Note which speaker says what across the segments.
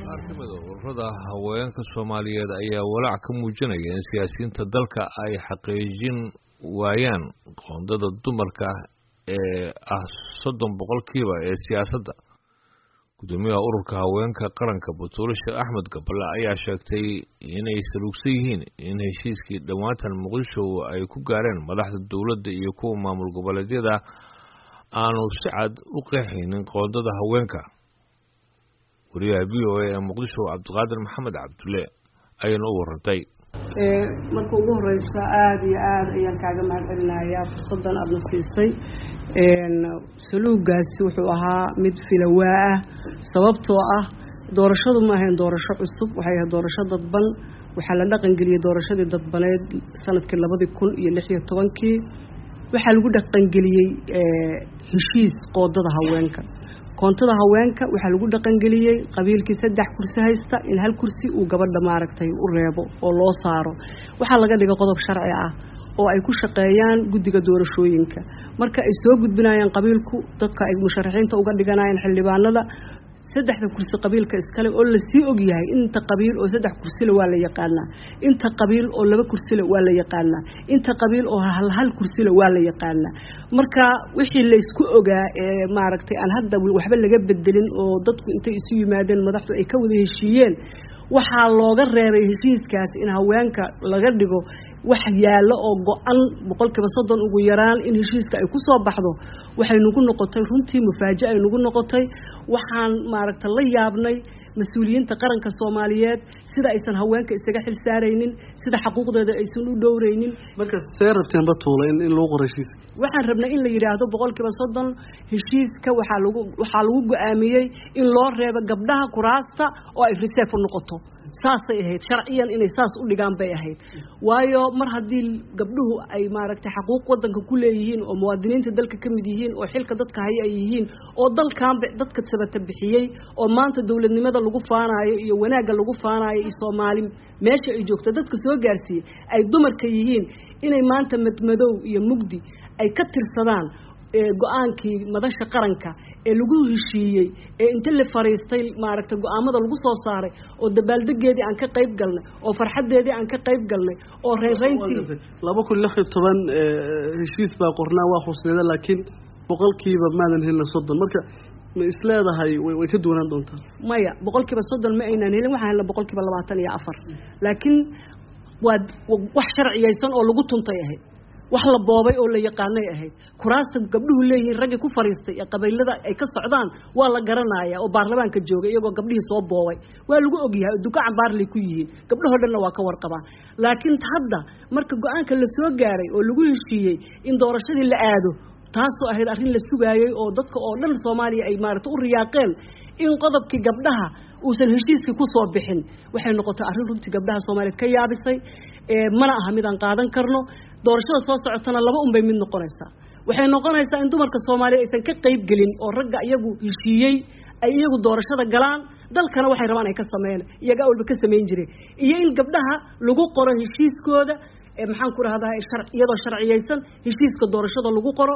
Speaker 1: qaar ka mid ah ururada haweenka Soomaaliyeed ayaa walaac ka muujinaya in siyaasiyiinta dalka ay xaqiijin waayaan qoondada dumarka ee 30% ee siyaasadda. Gudoomiyaha ururka haweenka qaranka Butuule Sheekh Axmed Gaballe ayaa sheegtay inay salugsan yihiin in heshiiskii dhawaantan Muqdisho ay ku gaareen madaxda dawladda iyo kuwa maamul goboleedyada aanu si cad u qeexaynin qoondada haweenka. wariyaha VOA ee Muqdisho Cabdiqaadir Maxamed Cabdulle ayaan u warantay.
Speaker 2: marka ugu horeysa aad iyo aad ayaan kaaga mahadcelinayaa fursadan aad na siisay. saluugaasi wuxuu ahaa mid filawaa ah sababtoo ah doorashadu ma ahayn doorasho cusub, waxay ahayd doorasho dadban. waxaa la dhaqan geliyay doorashadii dadbaneed sanadkii 2016 waxaa lagu dhaqan geliyay heshiis qoondada haweenka. koontada haweenka waxaa lagu dhaqan geliyay qabiilkii 3 kursi haysta in hal kursi uu gabadha maaragtay u reebo oo loo saaro. waxaa laga dhigay qodob sharci ah oo ay ku shaqeeyaan guddiga doorashooyinka marka ay soo gudbinayaan qabiilku dadka ay musharaxiinta uga dhiganayaan xildhibaanada 3 kursi qabiilka iskale oo la sii og yahay inta qabiil oo 3 kursi la waa la yaqaanaa, inta qabiil oo 2 kursi la waa la yaqaanaa, inta qabiil oo hal kursi la waa la yaqaanaa. marka wixii la isku ogaa ee maaragtay aan hadda waxba laga bedelin oo dadku intay isu yimaadeen madaxdu ay ka wada heshiiyeen, waxaa looga reebay heshiiskaas in haweenka laga dhigo wax yaalo oo go'an 30% ugu yaraan in heshiiska ay ku soo baxdo. waxay nagu noqotay runtii mufaaja'a ay nagu noqotay. waxaan maaragtay la yaabnay mas'uuliyiinta qaranka Soomaaliyeed sida aysan haweenka isaga xil saaraynin, sida xuquuqdooda aysan u dhowraynin.
Speaker 3: marka seerabteen Batuule in loo qoray heshiis
Speaker 2: waxaan rabnay in la yiraahdo 30% heshiiska waxaa lagu go'aamiyay in loo reebo gabdhaha kuraasta oo ay reserve u noqoto. saasay ahayd sharciyan inay saas u dhigaan bay ahayd. waayo mar haddii gabdhuhu ay maaragtay xuquuq wadanka ku leeyihiin oo muwaadiniinta dalka ka mid yihiin oo xilka dadka haya ay yihiin oo dalkan dadka sabata bixiyay oo maanta dawladnimada lagu faanayo iyo wanaagga lagu faanayo iyo Soomaali meesha ay joogto dadka soo gaarsiiyay ay dumarka yihiin inay maanta madmadow iyo mugdi ay ka tirsadaan go'aankii madasha qaranka ee lagu heshiiyay ee inta la fariistay maaragtay go'aamada lagu soo saaray oo dabaaldegeedii aan ka qayb galnay oo farxadeedii aan ka qayb galnay oo reereyntii
Speaker 3: 2016 heshiis baa qornaa waa xusneeda laakiin boqolkiiba maadan helin 30 marka ma isleedahay way ka duwanaan doontaa.
Speaker 2: maya 30% ma aynan helin, waxaan helnay 24% laakiin waa wax sharciyeysan oo lagu tuntay ahayd, wax la boobay oo la yaqaanay ahayd. kuraasta gabdhuhu leeyihiin ragga ku fariistay ee qabiilada ay ka socdaan waa la garanayaa oo baarlamaanka joogay iyagoo gabdhihii soo boobay waa lagu ogyahay duka cambaarley ku yihiin gabdhaho dhanna waa ka warqabaan. laakiin hadda marka go'aanka la soo gaaray oo lagu heshiiyey in doorashadii la aado taasoo ahayd arrin la sugaayay oo dadka oo dhan Soomaaliya ay maaragtay u riyaaqeen in qodobkii gabdhaha uusan heshiiskii ku soo bixin, waxay noqotay arrin runtii gabdhaha Soomaaliyeed ka yaabisay. mana aha mid aan qaadan karno. doorashada soo socotana laba bay mid noqonaysaa. waxay noqonaysaa in dumarka Soomaaliyeed aysan ka qayb gelin oo ragga iyagu heshiiyay ay iyagu doorashada galaan dalkana waxay rabaan ay ka sameeyaan iyaga walba ka sameyn jireen, iyo in gabdhaha lagu qoro heshiiskooda maxaan ku rahdaa iyadoo sharciyeysan heshiiska doorashada lagu qoro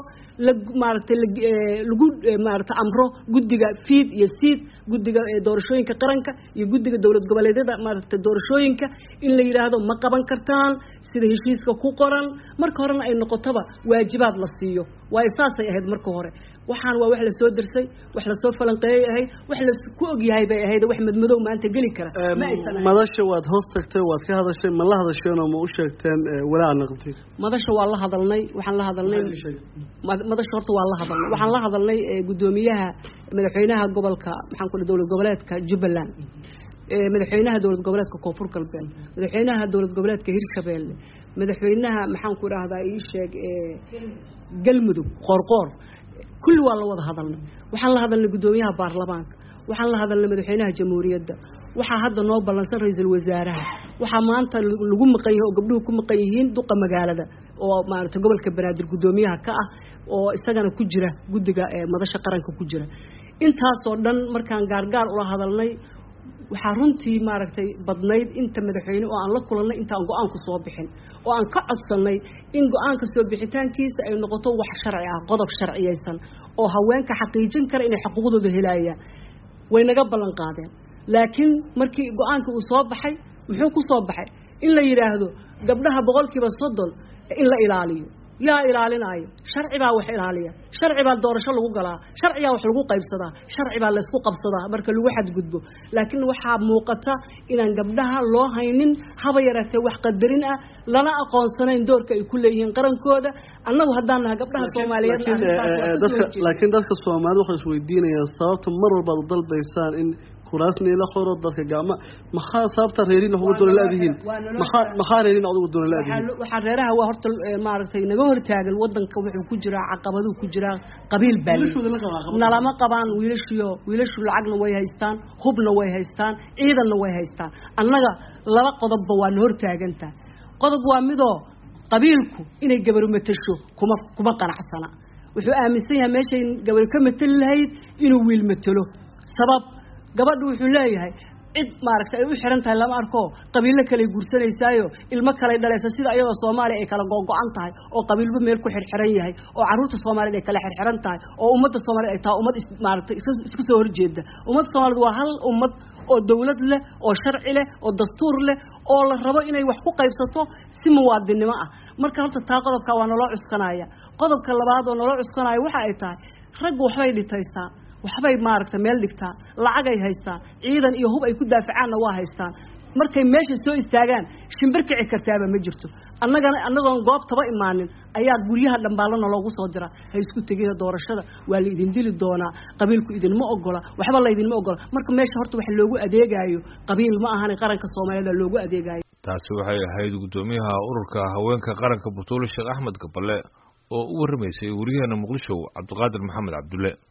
Speaker 2: lagu amro guddiga fiid iyo siid guddiga doorashooyinka qaranka iyo guddiga dawlad goboleedyada doorashooyinka in la yiraahdo ma qaban kartaan sida heshiiska ku qoran marka horena ay noqotaba waajibaad la siiyo. way saasay ahayd marka hore. waxaan waa wax la soo dirsay, wax la soo falanqeeyay ahayd, wax la ku og yahay bay ahayd, wax madmadow maanta gali kara ma aysan ahayn.
Speaker 3: madasha waad hoos tagtay, waad ka hadashay, ma la hadasheen oo ma u sheegteen walaa naqabtay?
Speaker 2: madasha waa la hadalnay, waxaan la hadalnay madasha horta waa la hadalnay, waxaan la hadalnay gudoomiyaha madaxweynaha gobolka maxaan ku dawlad goboleedka Jubbaland, madaxweynaha dawlad goboleedka Koonfur Galbeed, madaxweynaha dawlad goboleedka Hirshabeelle, madaxweynaha maxaan ku raahdaa ii sheeg Galmudug Qorqor, kulli waa la wada hadalnay. waxaan la hadalnay gudoomiyaha baarlamaanka, waxaan la hadalnay madaxweynaha jamhuuriyadda, waxaa hadda noo balansan ra'iisul wasaaraha, waxaa maanta lagu maqan yahay oo gabdhuhu ku maqan yihiin duqa magaalada oo maaragtay gobolka Banaadir gudoomiyaha ka ah oo isagana ku jira guddiga madasha qaranka ku jira. intaas oo dhan markaan gaargaar ula hadalnay waxaa runtii maaragtay badnayd inta madaxweyne oo aan la kulannay inta aan go'aan ku soo bixin oo aan ka codsanay in go'aanka soo bixitaankiisa ay noqoto wax sharci ah, qodob sharciyeysan oo haweenka xaqiijin kara inay xuquuqdooda helayaan. way naga ballan qaadeen laakiin markii go'aanka uu soo baxay muxuu ku soo baxay in la yiraahdo gabdhaha 30% in la ilaaliyo yaa ilaalinaayo sharci baa wax ilaaliya sharci baa doorasho lagu galaa sharciga wax lagu qaybsadaa sharci baa la isku qabsadaa marka lagu xadgudbo laakiin waxa muuqata inaan gabdhaha loo haynin haba yaratee wax qadarin ah lana aqoonsanayn doorka ay ku leeyihiin qarankooda annagu haddaan nahay gabdhaha Soomaaliyeed
Speaker 3: laakiin dadka Soomaaliyeed waxay isweydiinayaan sababta mar walba u dalbaysaan in kuraasna ila qoro dadka gacma maxaa sababta reerin ugu doon laadihiin maxaa reerin ugu doon laadihiin
Speaker 2: waxa reeraha waa horta maaragtay naga hor taagan wadanka wuxuu ku jiraa caqabado ku jiraa qabiil baa nalama qabaan wiilashu lacagna way haystaan hubna way haystaan ciidanna way haystaan annaga laba qodobba waa hor taaganta qodob waa midoo qabiilku inay gabar matasho kuma qanacsana wuxuu aaminsan yahay meeshay gabar ka matal lahayd inuu wiil matalo sabab gabadhu wuxuu leeyahay cid maaragtay ay u xiran tahay lama arko qabiilo kale guursanaysayo ilmo kale dhalaysa sida ayada Soomaaliya ay kala go'an tahay oo qabiilba meel ku xirxiran yahay oo caruurta Soomaaliyeed ay kala xirxiran tahay oo ummadda Soomaaliyeed ay tahay ummad maaragtay isku soo horjeeda ummadda Soomaaliyeed waa hal ummad oo dawlad leh oo sharci leh oo dastuur leh oo la rabo inay wax ku qaybsato si muwaadinimo ah marka horta taa qodobka waa naloo cuskanaya qodobka labaad oo naloo cuskanaya waxa ay tahay rag waxbay dhitaysaa waxbay maaragtay meel dhigtaa lacag ay haystaan ciidan iyo hub ay ku daafacaanna waa haystaan markay meesha soo istaagaan shimbir kici kartaaba ma jirto annagoon goobtaba imaanin ayaa guryaha dhambaalana loogu soo dira hay isku tegida doorashada waa la idin dili doonaa qabiilku idinma ogola waxba la idinma ogola marka meesha horta wax loogu adeegayo qabiil ma ahan qaranka Soomaaliyeed loogu adeegayo
Speaker 1: taasi waxay ahayd gudoomiyaha ururka haweenka qaranka Butuule Sheekh Axmed Gaballe oo u warmaysay wariyahana Muqdisho Cabdiqaadir Maxamed Cabdulle